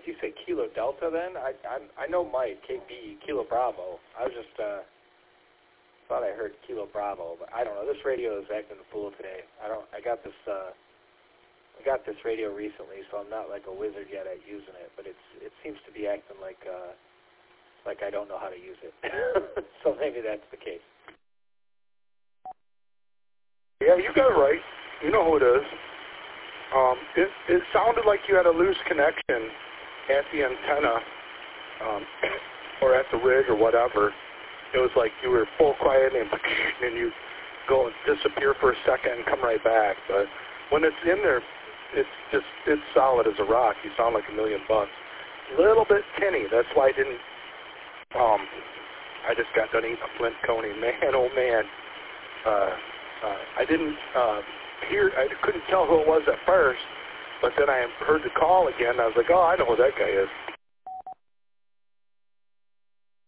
did you say Kilo Delta then? I know Mike, KB, Kilo Bravo. I was just, thought I heard Kilo Bravo, but I don't know. This radio is acting a fool today. I got this radio recently, so I'm not like a wizard yet at using it, but it seems to be acting like I don't know how to use it. So maybe that's the case. Yeah, you got it right. You know who it is. It sounded like you had a loose connection at the antenna or at the rig or whatever. It was like you were full quiet and you go and disappear for a second and come right back. But when it's in there, it's solid as a rock. You sound like $1 million. Little bit tinny. That's why I didn't. I just got done eating a Flint Coney. Man, oh man. I didn't hear. I couldn't tell who it was at first, but then I heard the call again. I was like, oh, I know who that guy is.